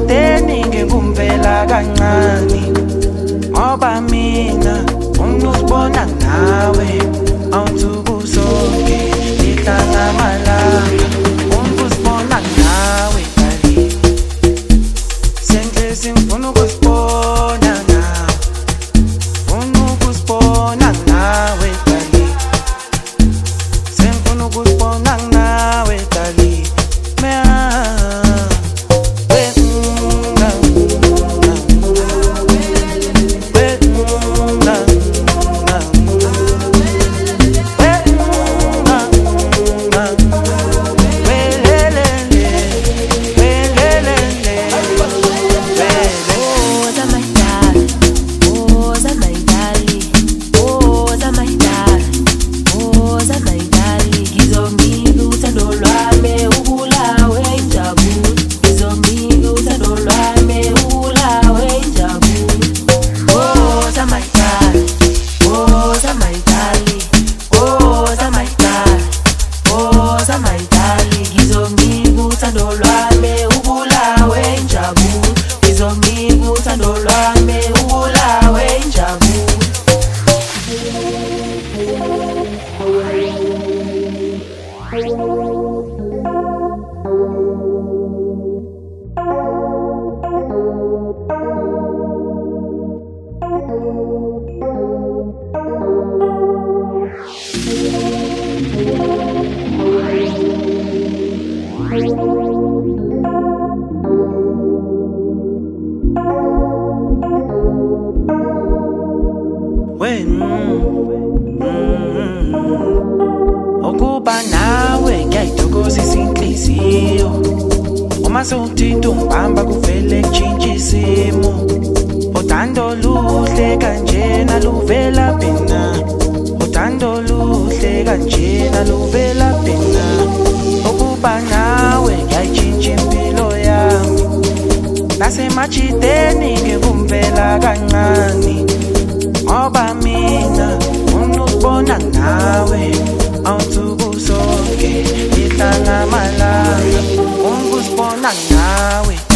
Nasemachiteni ngingumvela kancane, ngoba mina ungusibona nawe awusuku sonke mihla namalanga. Ungusibona nawe dali, senhle singifuna ukusibona nawe, funa ukusibona nawe dali, sengifuna ukusibona nawe dali. Ukuba nawe ngiyayithokozisa inhliziyo, uma sewuthintwa ungibamba kuvele kutshintsha isimo. Uthando luhle kanjena luvela phina, uthando luhle kanjena luvela phina. Ukuba nawe ngiyayitshintsha impilo yami, nasemachiteni ngingumvela kancane, ngoba mina ungusibona nawe awusuku sonke mihla namalanga. Ungusibona nawe